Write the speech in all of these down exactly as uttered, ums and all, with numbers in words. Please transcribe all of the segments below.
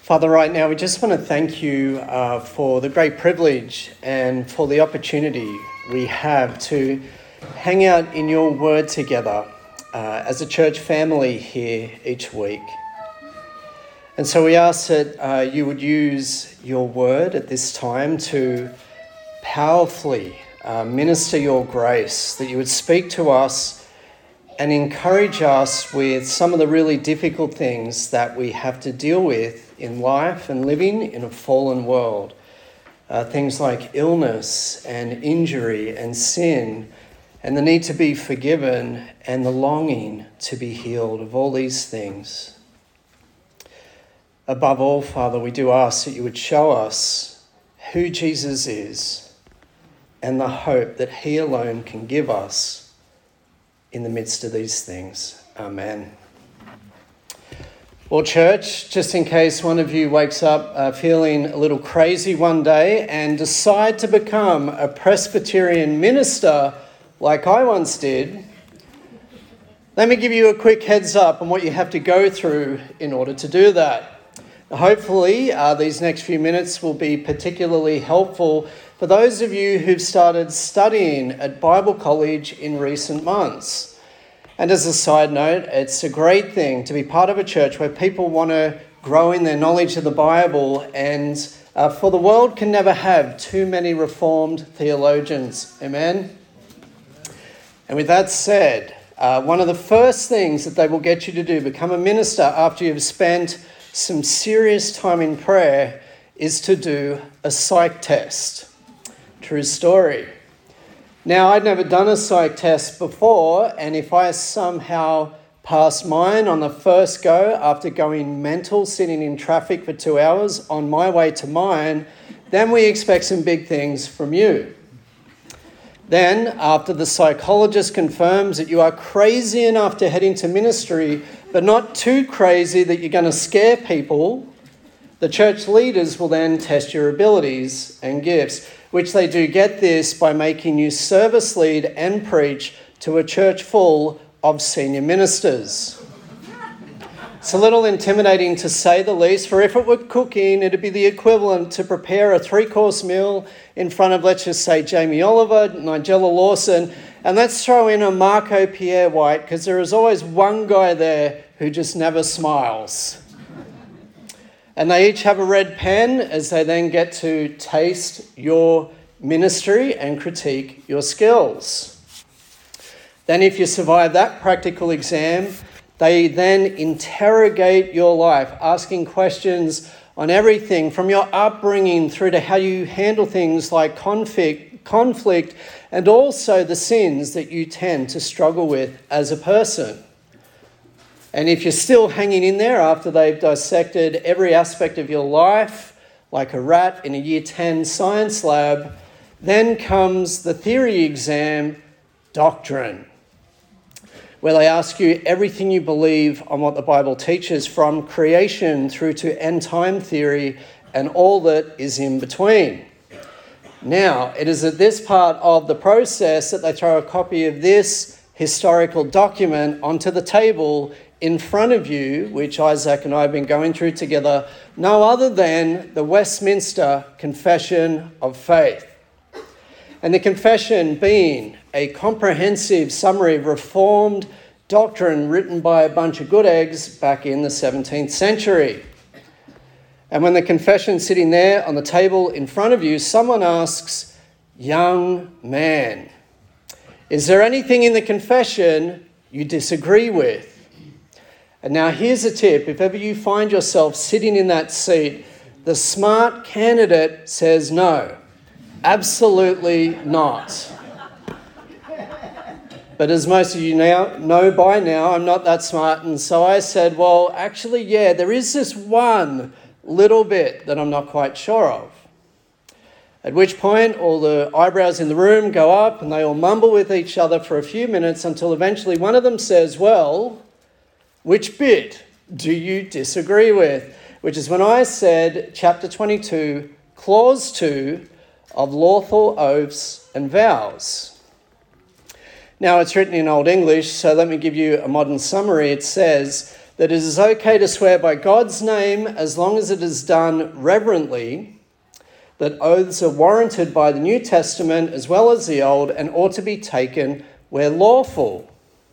Father, right now we just want to thank you uh, for the great privilege and for the opportunity we have to hang out in your word together uh, as a church family here each week. And so we ask that uh, you would use your word at this time to powerfully uh, minister your grace, that you would speak to us and encourage us with some of the really difficult things that we have to deal with in life and living in a fallen world. Uh, things like illness and injury and sin and the need to be forgiven and the longing to be healed of all these things. Above all, Father, we do ask that you would show us who Jesus is and the hope that he alone can give us in the midst of these things. Amen. Well, church, just in case one of you wakes up uh, feeling a little crazy one day and decide to become a Presbyterian minister like I once did, let me give you a quick heads up on what you have to go through in order to do that. Hopefully, uh, these next few minutes will be particularly helpful for those of you who've started studying at Bible College in recent months. And as a side note, it's a great thing to be part of a church where people want to grow in their knowledge of the Bible, and uh, for the world can never have too many Reformed theologians. Amen? And with that said, uh, one of the first things that they will get you to do, become a minister after you've spent some serious time in prayer, is to do a psych test. True story. Now, I'd never done a psych test before, and if I somehow passed mine on the first go after going mental, sitting in traffic for two hours on my way to mine, then we expect some big things from you. Then, after the psychologist confirms that you are crazy enough to head into ministry, but not too crazy that you're going to scare people, the church leaders will then test your abilities and gifts, which they do get this by making you service lead and preach to a church full of senior ministers. It's a little intimidating to say the least, for if it were cooking, it'd be the equivalent to prepare a three-course meal in front of, let's just say, Jamie Oliver, Nigella Lawson, and let's throw in a Marco Pierre White, because there is always one guy there who just never smiles. And they each have a red pen as they then get to taste your ministry and critique your skills. Then if you survive that practical exam, they then interrogate your life, asking questions on everything from your upbringing through to how you handle things like conflict, conflict and also the sins that you tend to struggle with as a person. And if you're still hanging in there after they've dissected every aspect of your life, like a rat in a year ten science lab, then comes the theory exam, doctrine, where they ask you everything you believe on what the Bible teaches, from creation through to end time theory and all that is in between. Now, it is at this part of the process that they throw a copy of this historical document onto the table in front of you, which Isaac and I have been going through together, no other than the Westminster Confession of Faith. And the confession being a comprehensive summary of Reformed doctrine written by a bunch of good eggs back in the seventeenth century. And when the confession's sitting there on the table in front of you, someone asks, "Young man, is there anything in the confession you disagree with?" And now here's a tip. If ever you find yourself sitting in that seat, the smart candidate says no. Absolutely not. But as most of you now know by now, I'm not that smart. And so I said, well, actually, yeah, there is this one little bit that I'm not quite sure of. At which point, all the eyebrows in the room go up and they all mumble with each other for a few minutes until eventually one of them says, well, which bit do you disagree with? Which is when I said chapter twenty-two, clause two of lawful oaths and vows. Now, it's written in Old English, so let me give you a modern summary. It says, that it is okay to swear by God's name as long as it is done reverently, that oaths are warranted by the New Testament as well as the Old and ought to be taken where lawful.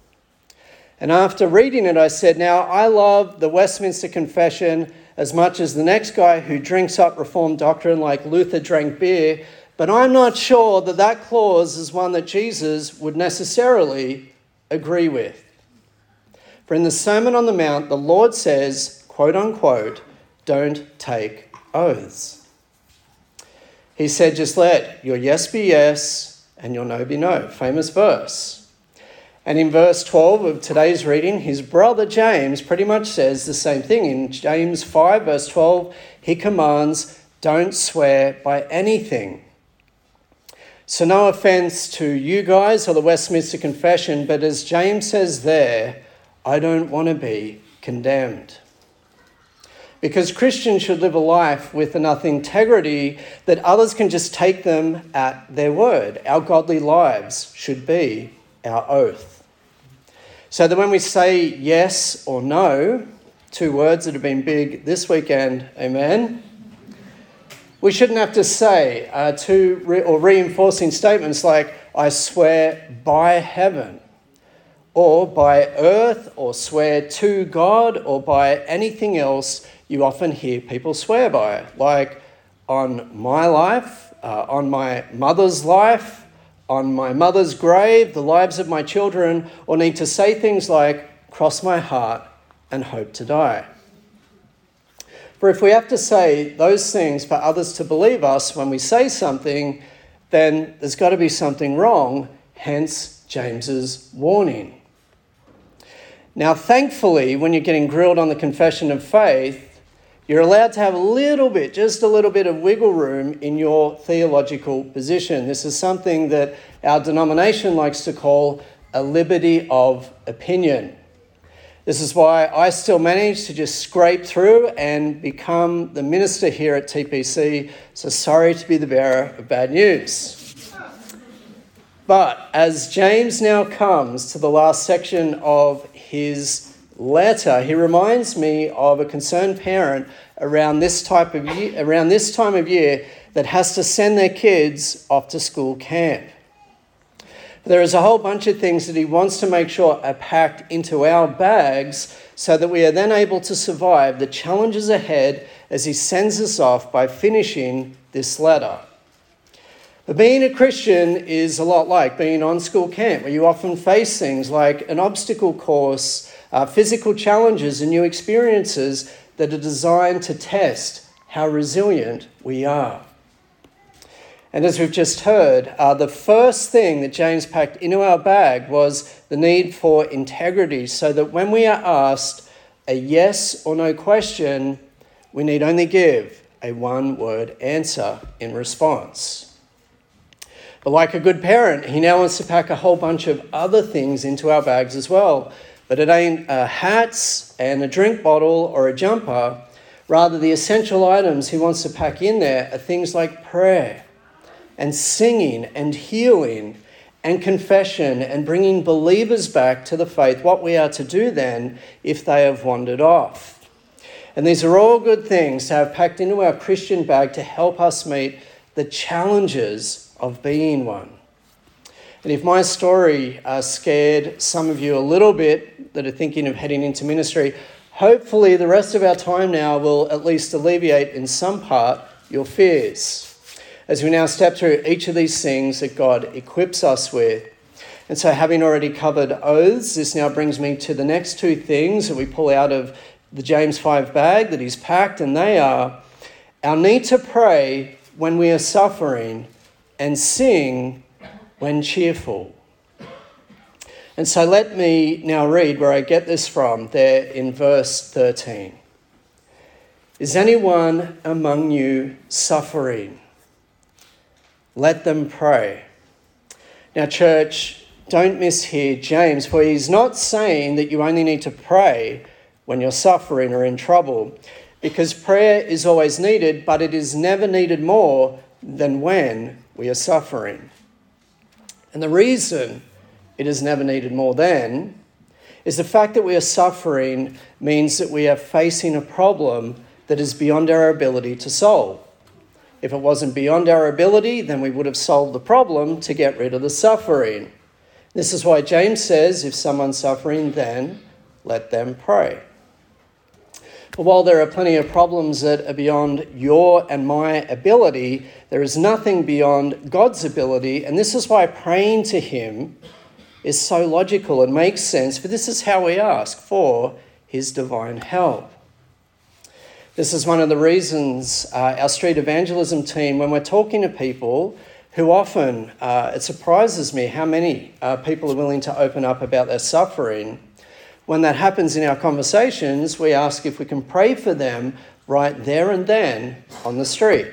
And after reading it, I said, now I love the Westminster Confession as much as the next guy who drinks up Reformed doctrine like Luther drank beer, but I'm not sure that that clause is one that Jesus would necessarily agree with. For in the Sermon on the Mount, the Lord says, quote unquote, don't take oaths. He said, just let your yes be yes and your no be no. Famous verse. And in verse twelve of today's reading, his brother James pretty much says the same thing. In James five, verse twelve, he commands, don't swear by anything. So no offense to you guys or the Westminster Confession, but as James says there, I don't want to be condemned. Because Christians should live a life with enough integrity that others can just take them at their word. Our godly lives should be our oath. So that when we say yes or no, two words that have been big this weekend, amen, we shouldn't have to say uh, two re- or reinforcing statements like, I swear by heaven, or by earth, or swear to God, or by anything else you often hear people swear by, like on my life, uh, on my mother's life, on my mother's grave, the lives of my children, or need to say things like, cross my heart and hope to die. For if we have to say those things for others to believe us when we say something, then there's got to be something wrong, hence James's warning. Now, thankfully, when you're getting grilled on the confession of faith, you're allowed to have a little bit, just a little bit of wiggle room in your theological position. This is something that our denomination likes to call a liberty of opinion. This is why I still manage to just scrape through and become the minister here at T P C. So sorry to be the bearer of bad news. But as James now comes to the last section of his letter, he reminds me of a concerned parent around this type of year, around this time of year that has to send their kids off to school camp. There is a whole bunch of things that he wants to make sure are packed into our bags so that we are then able to survive the challenges ahead as he sends us off by finishing this letter. But being a Christian is a lot like being on school camp, where you often face things like an obstacle course, Uh, physical challenges and new experiences that are designed to test how resilient we are. And as we've just heard, uh, the first thing that James packed into our bag was the need for integrity, so that when we are asked a yes or no question, we need only give a one-word answer in response. But like a good parent, he now wants to pack a whole bunch of other things into our bags as well. But it ain't uh, hats and a drink bottle or a jumper. Rather, the essential items he wants to pack in there are things like prayer and singing and healing and confession and bringing believers back to the faith, what we are to do then if they have wandered off. And these are all good things to have packed into our Christian bag to help us meet the challenges of being one. And if my story uh, scared some of you a little bit that are thinking of heading into ministry, hopefully the rest of our time now will at least alleviate in some part your fears, as we now step through each of these things that God equips us with. And so having already covered oaths, this now brings me to the next two things that we pull out of the James five bag that he's packed, and they are our need to pray when we are suffering and sing when cheerful. And so let me now read where I get this from, there in verse thirteen. Is anyone among you suffering? Let them pray. Now, church, don't mishear James, for he's not saying that you only need to pray when you're suffering or in trouble, because prayer is always needed, but it is never needed more than when we are suffering. And the reason it is never needed more then is the fact that we are suffering means that we are facing a problem that is beyond our ability to solve. If it wasn't beyond our ability, then we would have solved the problem to get rid of the suffering. This is why James says, if someone's suffering, then let them pray. But while there are plenty of problems that are beyond your and my ability, there is nothing beyond God's ability, and this is why praying to him is so logical and makes sense, for this is how we ask for his divine help. This is one of the reasons uh, our street evangelism team, when we're talking to people who often, uh, it surprises me how many uh, people are willing to open up about their suffering. When that happens in our conversations, we ask if we can pray for them right there and then on the street.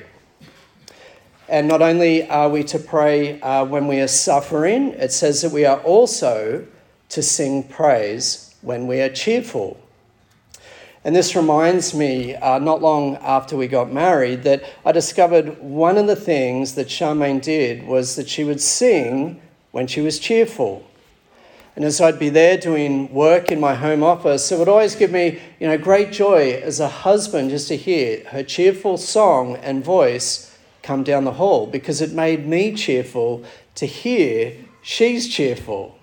And not only are we to pray uh, when we are suffering, it says that we are also to sing praise when we are cheerful. And this reminds me, uh, not long after we got married, that I discovered one of the things that Charmaine did was that she would sing when she was cheerful. And as I'd be there doing work in my home office, it would always give me, you know, great joy as a husband just to hear her cheerful song and voice come down the hall, because it made me cheerful to hear she's cheerful.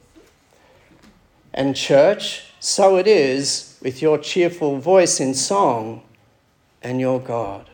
And church, so it is with your cheerful voice in song and your God.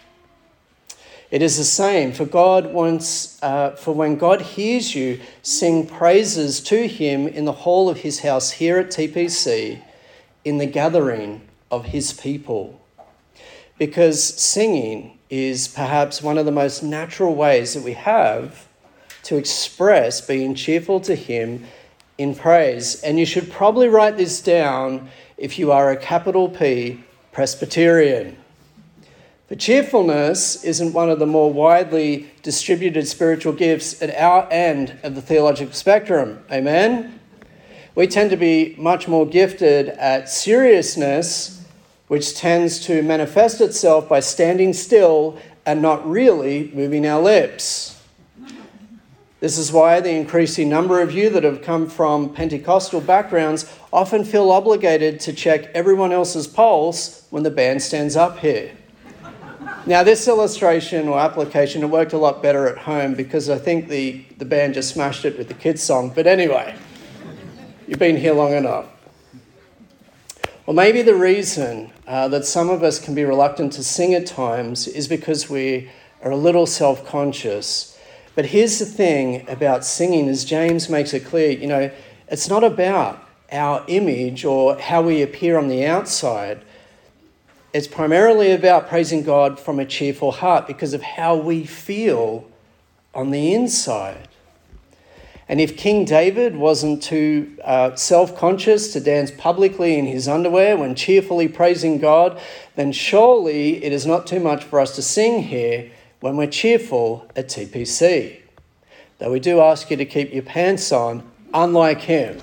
It is the same, for God wants, uh, for when God hears you sing praises to him in the hall of his house here at T P C, in the gathering of his people. Because singing is perhaps one of the most natural ways that we have to express being cheerful to him in praise. And you should probably write this down if you are a capital P Presbyterian. But cheerfulness isn't one of the more widely distributed spiritual gifts at our end of the theological spectrum. Amen? We tend to be much more gifted at seriousness, which tends to manifest itself by standing still and not really moving our lips. This is why the increasing number of you that have come from Pentecostal backgrounds often feel obligated to check everyone else's pulse when the band stands up here. Now, this illustration or application, it worked a lot better at home because I think the, the band just smashed it with the kids' song. But anyway, you've been here long enough. Or maybe the reason uh, that some of us can be reluctant to sing at times is because we are a little self-conscious. But here's the thing about singing, as James makes it clear, you know, it's not about our image or how we appear on the outside. It's primarily about praising God from a cheerful heart because of how we feel on the inside. And if King David wasn't too uh, self-conscious to dance publicly in his underwear when cheerfully praising God, then surely it is not too much for us to sing here when we're cheerful at T P C. Though we do ask you to keep your pants on, unlike him.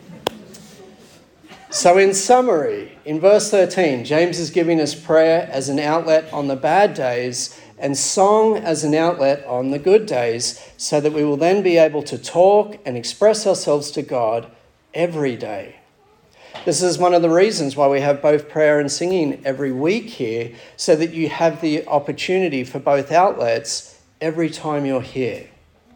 So in summary, in verse thirteen, James is giving us prayer as an outlet on the bad days and song as an outlet on the good days, so that we will then be able to talk and express ourselves to God every day. This is one of the reasons why we have both prayer and singing every week here, so that you have the opportunity for both outlets every time you're here.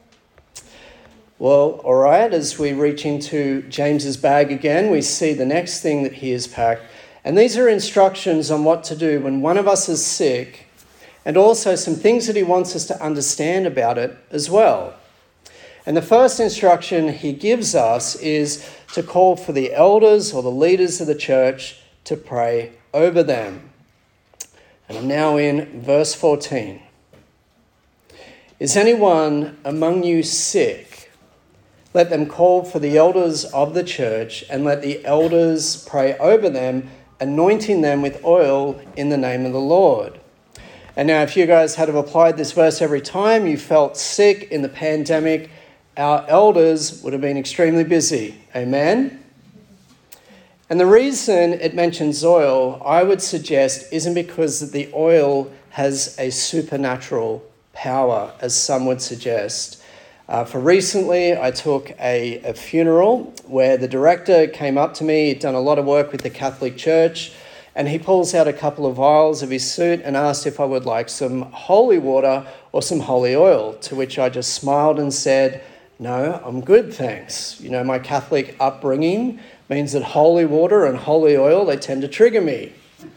Well, all right, as we reach into James's bag again, we see the next thing that he has packed. And these are instructions on what to do when one of us is sick, and also some things that he wants us to understand about it as well. And the first instruction he gives us is to call for the elders or the leaders of the church to pray over them. And I'm now in verse fourteen. Is anyone among you sick? Let them call for the elders of the church, and let the elders pray over them, anointing them with oil in the name of the Lord. And now if you guys had have applied this verse every time you felt sick in the pandemic, our elders would have been extremely busy. Amen? And the reason it mentions oil, I would suggest, isn't because the oil has a supernatural power, as some would suggest. Uh, for recently, I took a, a funeral where the director came up to me. He'd done a lot of work with the Catholic Church, and he pulls out a couple of vials of his suit and asked if I would like some holy water or some holy oil, to which I just smiled and said, "No, I'm good, thanks." You know, my Catholic upbringing means that holy water and holy oil, they tend to trigger me.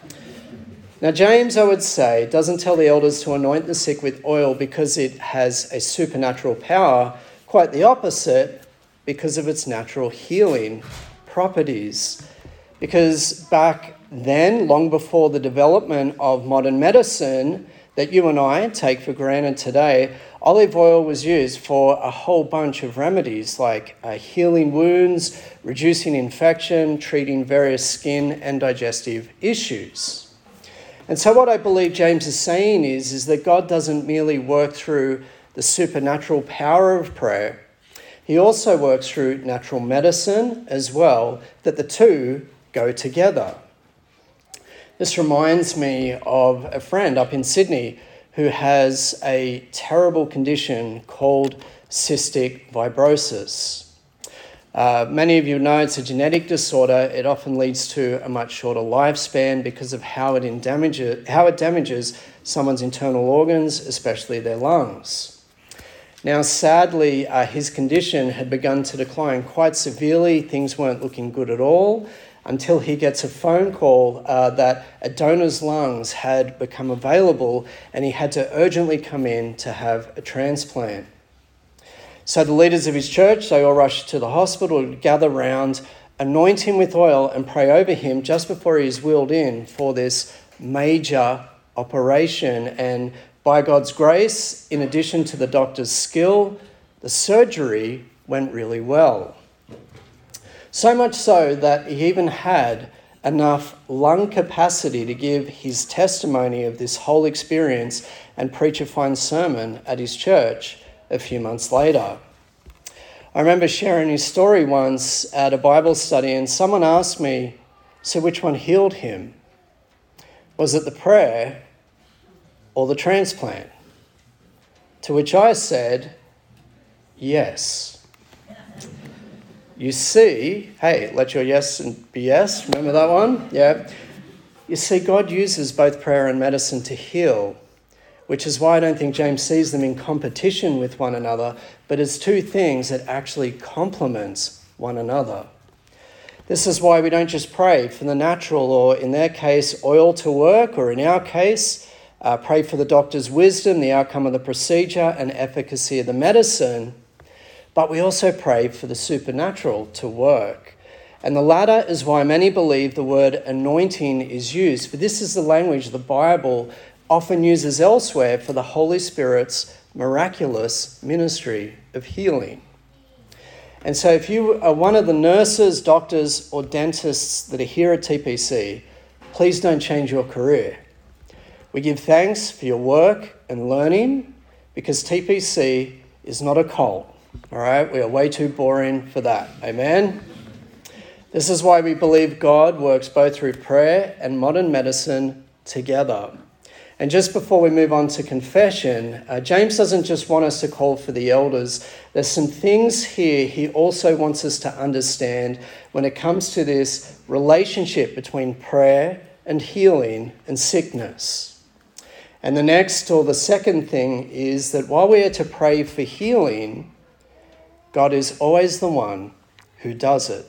Now, James, I would say, doesn't tell the elders to anoint the sick with oil because it has a supernatural power. Quite the opposite, because of its natural healing properties. Because back then, long before the development of modern medicine that you and I take for granted today, olive oil was used for a whole bunch of remedies like uh, healing wounds, reducing infection, treating various skin and digestive issues. And so what I believe James is saying is, is that God doesn't merely work through the supernatural power of prayer. He also works through natural medicine as well, that the two go together. This reminds me of a friend up in Sydney who has a terrible condition called cystic fibrosis. Uh, many of you know it's a genetic disorder. It often leads to a much shorter lifespan because of how it damages, how it damages someone's internal organs, especially their lungs. Now, sadly, uh, his condition had begun to decline quite severely. Things weren't looking good at all until he gets a phone call uh, that a donor's lungs had become available and he had to urgently come in to have a transplant. So the leaders of his church, they all rush to the hospital to gather round, anoint him with oil and pray over him just before he is wheeled in for this major operation. And by God's grace, in addition to the doctor's skill, the surgery went really well. So much so that he even had enough lung capacity to give his testimony of this whole experience and preach a fine sermon at his church a few months later. I remember sharing his story once at a Bible study, and someone asked me, "So which one healed him? Was it the prayer or the transplant?" To which I said, "Yes." You see, hey, let your yes be yes. Remember that one? Yeah. You see, God uses both prayer and medicine to heal, which is why I don't think James sees them in competition with one another, but as two things that actually complement one another. This is why we don't just pray for the natural, or in their case, oil to work, or in our case, uh, pray for the doctor's wisdom, the outcome of the procedure, and efficacy of the medicine, but we also pray for the supernatural to work. And the latter is why many believe the word anointing is used, for this is the language the Bible often uses elsewhere for the Holy Spirit's miraculous ministry of healing. And so if you are one of the nurses, doctors, or dentists that are here at T P C, please don't change your career. We give thanks for your work and learning because T P C is not a cult, all right? We are way too boring for that, amen? This is why we believe God works both through prayer and modern medicine together. And just before we move on to confession, uh, James doesn't just want us to call for the elders. There's some things here he also wants us to understand when it comes to this relationship between prayer and healing and sickness. And the next, or the second thing, is that while we are to pray for healing, God is always the one who does it.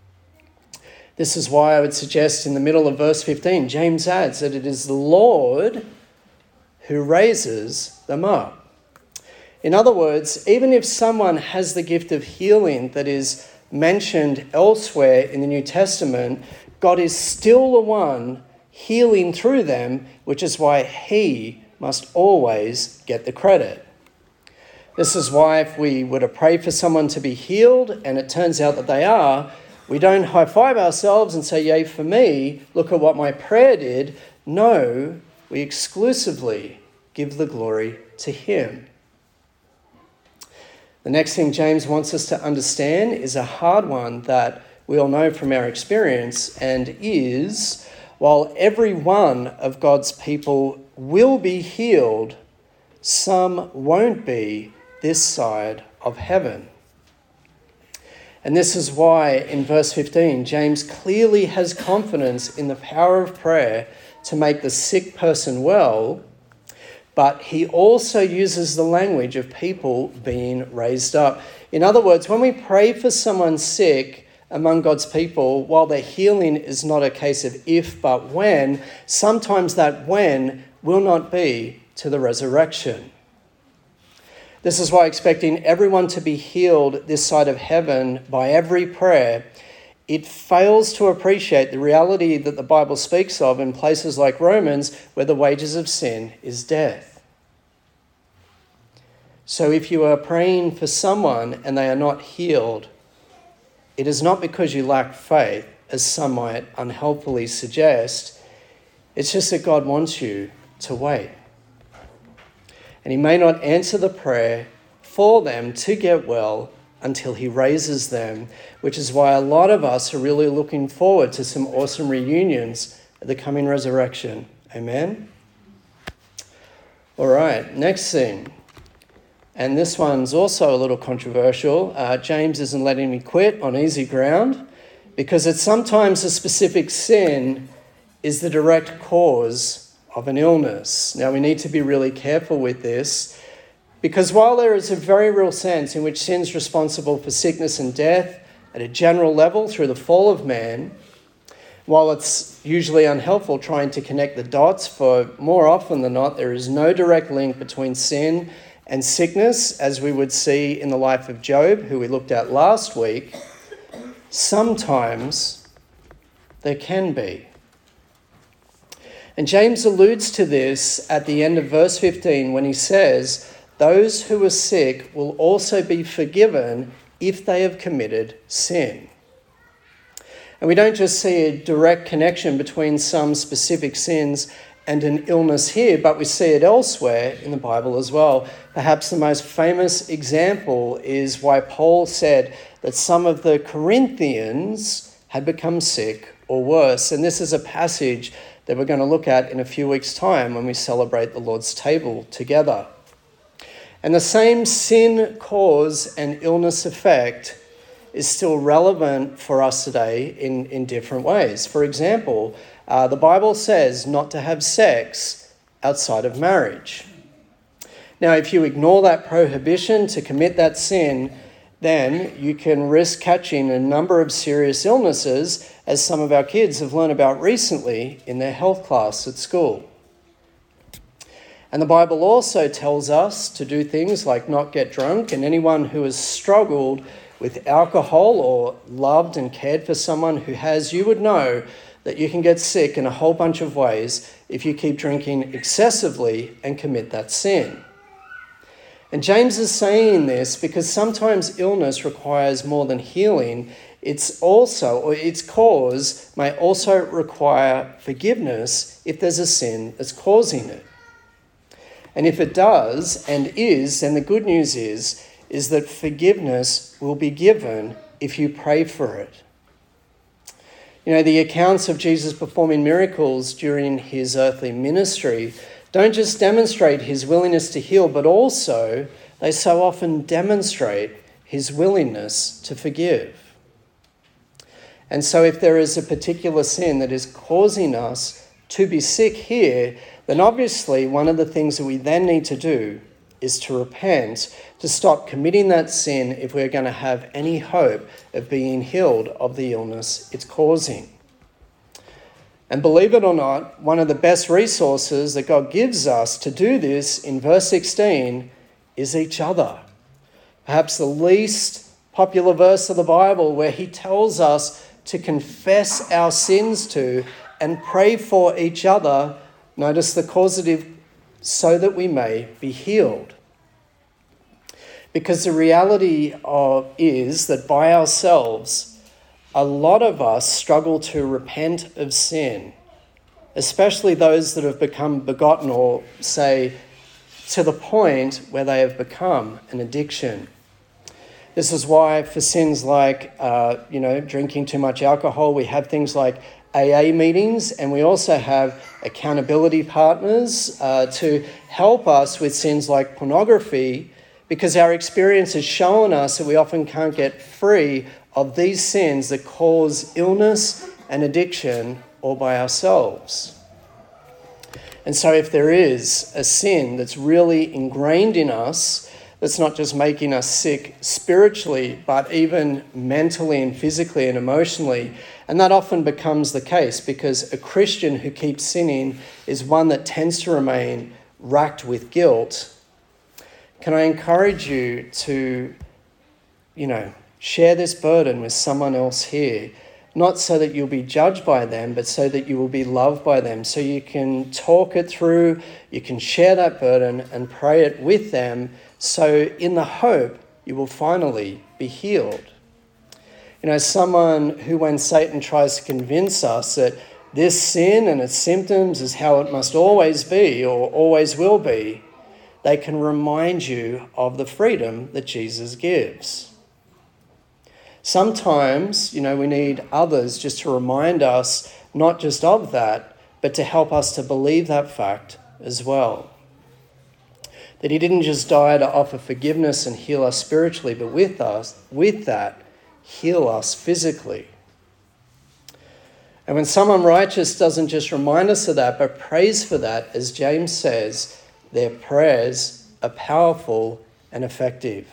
This is why I would suggest in the middle of verse fifteen, James adds that it is the Lord who raises them up. In other words, even if someone has the gift of healing that is mentioned elsewhere in the New Testament, God is still the one healing through them, which is why he must always get the credit. This is why if we were to pray for someone to be healed and it turns out that they are, we don't high-five ourselves and say, "Yay for me, look at what my prayer did." No, we exclusively give the glory to him. The next thing James wants us to understand is a hard one that we all know from our experience, and is, while every one of God's people will be healed, some won't be this side of heaven. And this is why in verse fifteen, James clearly has confidence in the power of prayer to make the sick person well, but he also uses the language of people being raised up. In other words, when we pray for someone sick among God's people, while their healing is not a case of if but when, sometimes that when will not be to the resurrection. This is why expecting everyone to be healed this side of heaven by every prayer, it fails to appreciate the reality that the Bible speaks of in places like Romans, where the wages of sin is death. So if you are praying for someone and they are not healed, it is not because you lack faith, as some might unhelpfully suggest. It's just that God wants you to wait. And he may not answer the prayer for them to get well until he raises them, which is why a lot of us are really looking forward to some awesome reunions at the coming resurrection. Amen? All right, next scene. And this one's also a little controversial. Uh, James isn't letting me quit on easy ground because it's sometimes a specific sin is the direct cause of an illness. Now, we need to be really careful with this because while there is a very real sense in which sin is responsible for sickness and death at a general level through the fall of man, while it's usually unhelpful trying to connect the dots, for more often than not, there is no direct link between sin and sickness, as we would see in the life of Job, who we looked at last week, sometimes there can be. And James alludes to this at the end of verse fifteen when he says, those who are sick will also be forgiven if they have committed sin. And we don't just see a direct connection between some specific sins and an illness here, but we see it elsewhere in the Bible as well. Perhaps the most famous example is why Paul said that some of the Corinthians had become sick or worse. And this is a passage that we're going to look at in a few weeks' time when we celebrate the Lord's table together. And the same sin cause and illness effect is still relevant for us today in, in different ways. For example, uh, the Bible says not to have sex outside of marriage. Now, if you ignore that prohibition to commit that sin, then you can risk catching a number of serious illnesses, as some of our kids have learned about recently in their health class at school. And the Bible also tells us to do things like not get drunk, and anyone who has struggled with alcohol or loved and cared for someone who has, you would know that you can get sick in a whole bunch of ways if you keep drinking excessively and commit that sin. And James is saying this because sometimes illness requires more than healing. It's also, or its cause may also require forgiveness if there's a sin that's causing it. And if it does and is, then the good news is, is that forgiveness will be given if you pray for it. You know, the accounts of Jesus performing miracles during his earthly ministry don't just demonstrate his willingness to heal, but also they so often demonstrate his willingness to forgive. And so if there is a particular sin that is causing us to be sick here, then obviously one of the things that we then need to do is to repent, to stop committing that sin if we're going to have any hope of being healed of the illness it's causing. And believe it or not, one of the best resources that God gives us to do this in verse sixteen is each other. Perhaps the least popular verse of the Bible where he tells us to confess our sins to and pray for each other. Notice the causative, so that we may be healed. Because the reality of is that by ourselves, a lot of us struggle to repent of sin, especially those that have become begotten or, say, to the point where they have become an addiction. This is why for sins like, uh, you know, drinking too much alcohol, we have things like A A meetings, and we also have accountability partners uh, to help us with sins like pornography, because our experience has shown us that we often can't get free of these sins that cause illness and addiction all by ourselves. And so if there is a sin that's really ingrained in us, that's not just making us sick spiritually, but even mentally and physically and emotionally, and that often becomes the case because a Christian who keeps sinning is one that tends to remain racked with guilt. Can I encourage you to, you know, share this burden with someone else here, not so that you'll be judged by them, but so that you will be loved by them, so you can talk it through, you can share that burden and pray it with them, so in the hope you will finally be healed. You know, someone who, when Satan tries to convince us that this sin and its symptoms is how it must always be or always will be, they can remind you of the freedom that Jesus gives. Sometimes, you know, we need others just to remind us not just of that, but to help us to believe that fact as well. That he didn't just die to offer forgiveness and heal us spiritually, but with us, with that, heal us physically. And when someone righteous doesn't just remind us of that, but prays for that, as James says, their prayers are powerful and effective.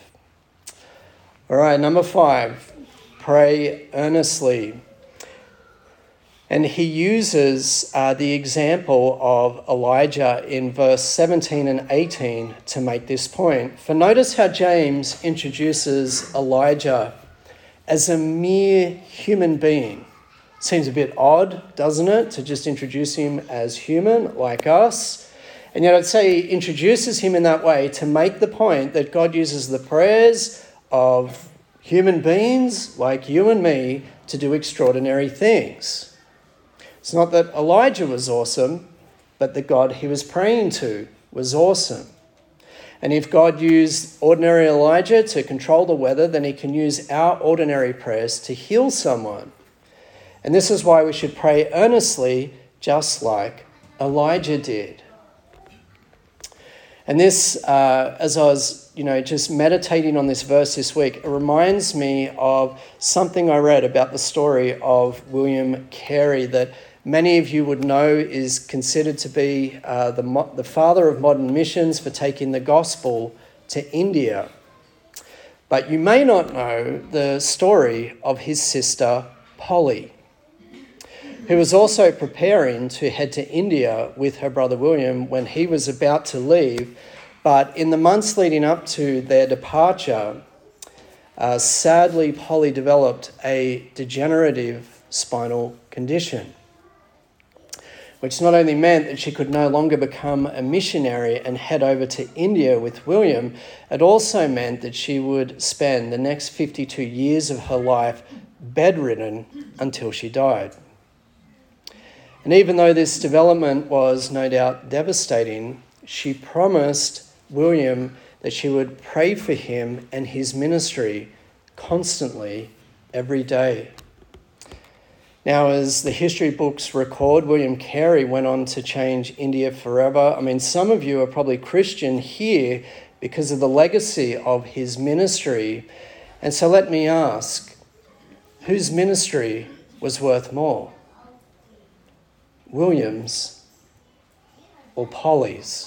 All right, number five, pray earnestly. And he uses uh, the example of Elijah in verse seventeen and eighteen to make this point. For notice how James introduces Elijah as a mere human being. Seems a bit odd, doesn't it, to just introduce him as human like us? And yet I'd say he introduces him in that way to make the point that God uses the prayers of human beings like you and me to do extraordinary things. It's not that Elijah was awesome, but the God he was praying to was awesome. And if God used ordinary Elijah to control the weather, then he can use our ordinary prayers to heal someone. And this is why we should pray earnestly, just like Elijah did. And this, uh, as I was, you know, just meditating on this verse this week, it reminds me of something I read about the story of William Carey that many of you would know is considered to be uh, the, mo- the father of modern missions for taking the gospel to India. But you may not know the story of his sister, Polly, who was also preparing to head to India with her brother William when he was about to leave. But in the months leading up to their departure, uh, sadly, Polly developed a degenerative spinal condition, which not only meant that she could no longer become a missionary and head over to India with William, it also meant that she would spend the next fifty-two years of her life bedridden until she died. And even though this development was no doubt devastating, she promised William that she would pray for him and his ministry constantly every day. Now, as the history books record, William Carey went on to change India forever. I mean, some of you are probably Christian here because of the legacy of his ministry. And so let me ask, whose ministry was worth more? William's or Polly's?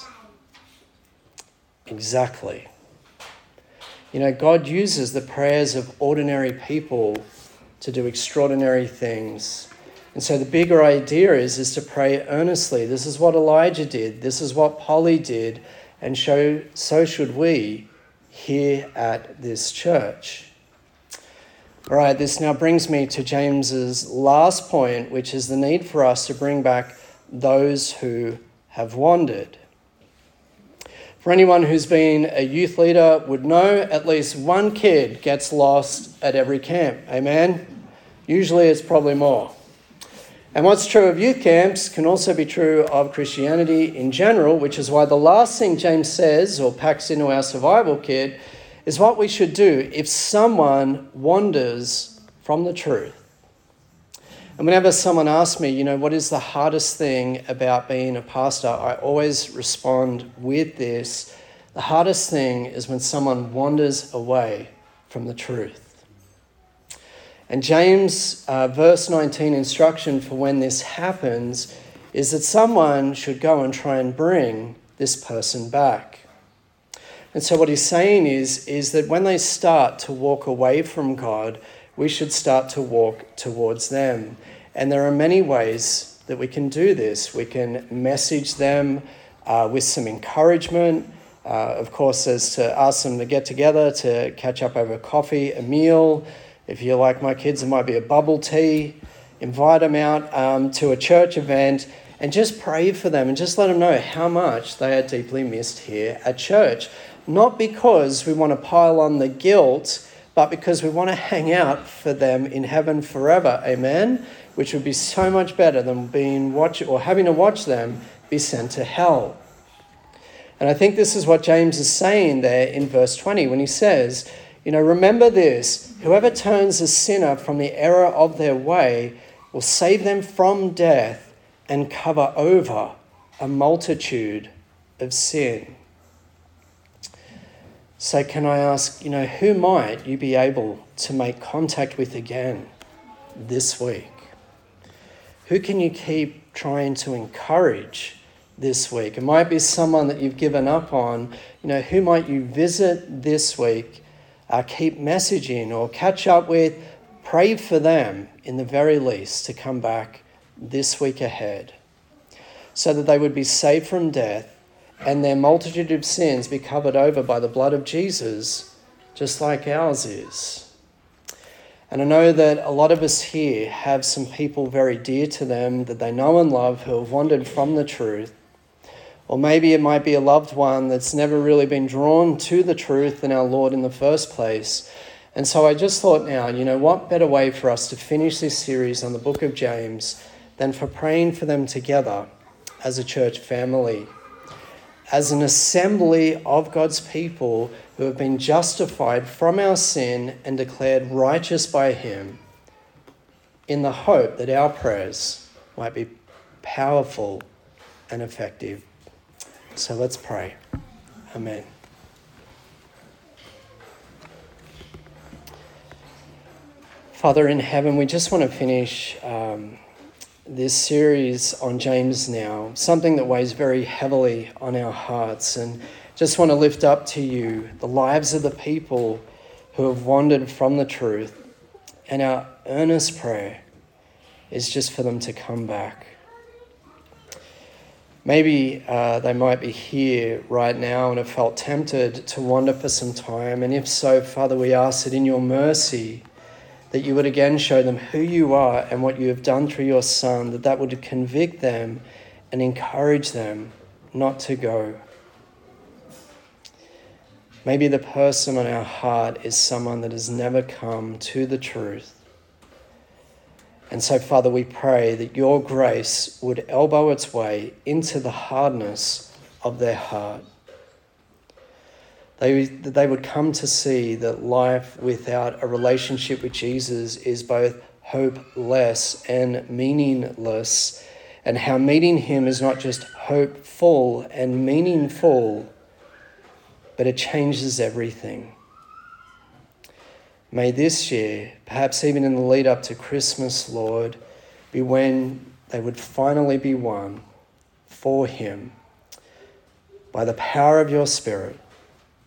Exactly. You know, God uses the prayers of ordinary people to do extraordinary things. And so the bigger idea is, is to pray earnestly. This is what Elijah did. This is what Polly did. And show, so should we here at this church. All right, this now brings me to James's last point, which is the need for us to bring back those who have wandered. For anyone who's been a youth leader would know at least one kid gets lost at every camp. Amen? Usually it's probably more. And what's true of youth camps can also be true of Christianity in general, which is why the last thing James says or packs into our survival kit is what we should do if someone wanders from the truth. And whenever someone asks me, you know, what is the hardest thing about being a pastor, I always respond with this, The hardest thing is when someone wanders away from the truth. And James, uh, verse nineteen, instruction for when this happens is that someone should go and try and bring this person back. And so what he's saying is, is that when they start to walk away from God, we should start to walk towards them. And there are many ways that we can do this. We can message them uh, with some encouragement. Uh, of course, as to ask them to get together, to catch up over coffee, a meal. If you're like my kids, it might be a bubble tea. Invite them out um, to a church event and just pray for them and just let them know how much they are deeply missed here at church. Not because we want to pile on the guilt, but because we want to hang out for them in heaven forever. Amen? Which would be so much better than being watch or having to watch them be sent to hell. And I think this is what James is saying there in verse twenty when he says, you know, remember this, whoever turns a sinner from the error of their way will save them from death and cover over a multitude of sin. So can I ask, you know, who might you be able to make contact with again this week? Who can you keep trying to encourage this week? It might be someone that you've given up on. You know, who might you visit this week, uh, keep messaging or catch up with, pray for them in the very least to come back this week ahead so that they would be saved from death and their multitude of sins be covered over by the blood of Jesus, just like ours is. And I know that a lot of us here have some people very dear to them that they know and love who have wandered from the truth. Or maybe it might be a loved one that's never really been drawn to the truth in our Lord in the first place. And so I just thought now, you know, what better way for us to finish this series on the book of James than for praying for them together as a church family, as an assembly of God's people who have been justified from our sin and declared righteous by him, in the hope that our prayers might be powerful and effective. So let's pray. Amen. Father in heaven, we just want to finish um, this series on James now, something that weighs very heavily on our hearts, and just want to lift up to you the lives of the people who have wandered from the truth. And our earnest prayer is just for them to come back. Maybe uh, they might be here right now and have felt tempted to wander for some time. And if so, Father, we ask that in your mercy that you would again show them who you are and what you have done through your Son, that that would convict them and encourage them not to go. Maybe the person on our heart is someone that has never come to the truth. And so, Father, we pray that your grace would elbow its way into the hardness of their heart. They, that they would come to see that life without a relationship with Jesus is both hopeless and meaningless, and how meeting him is not just hopeful and meaningful, but it changes everything. May this year, perhaps even in the lead up to Christmas, Lord, be when they would finally be won for him by the power of your Spirit,